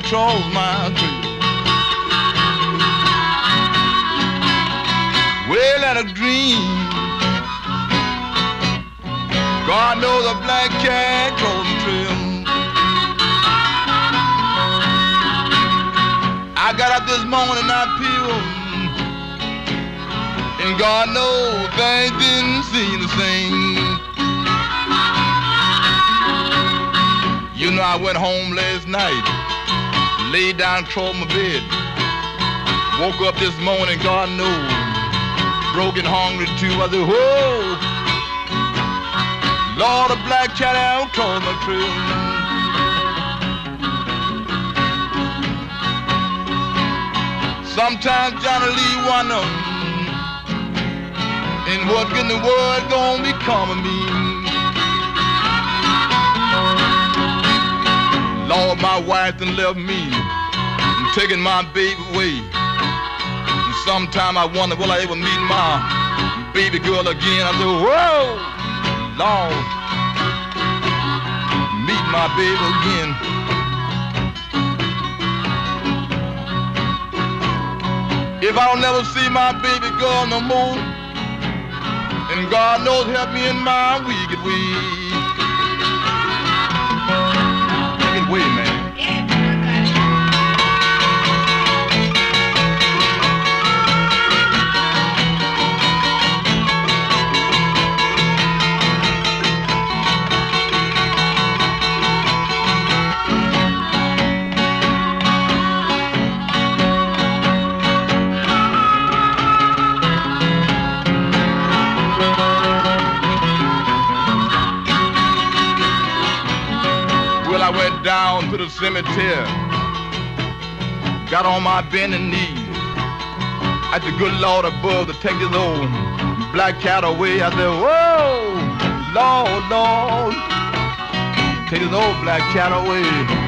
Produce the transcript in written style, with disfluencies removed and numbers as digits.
controls my dream. Well, at a dream, God knows a black cat controls the trail. I got up this morning and I peeled, and God knows things didn't seem the same. You know, I went home last night, laid down, controlled my bed. Woke up this morning, God knows, broken, hungry too. I said, whoa, Lord, a black cat out controls my trail. Sometimes Johnny Lee wonder, and what in the world gonna become of me? Lord, my wife done left me and taking my baby away. And sometime I wonder, will I ever meet my baby girl again? I said, whoa, Lord, meet my baby again. If I don't never see my baby girl no more, and God knows help me in my wicked way. Wicked way, man. I went down to the cemetery, got on my bending knees, at the good Lord above to take this old black cat away. I said, whoa, Lord, Lord, take this old black cat away.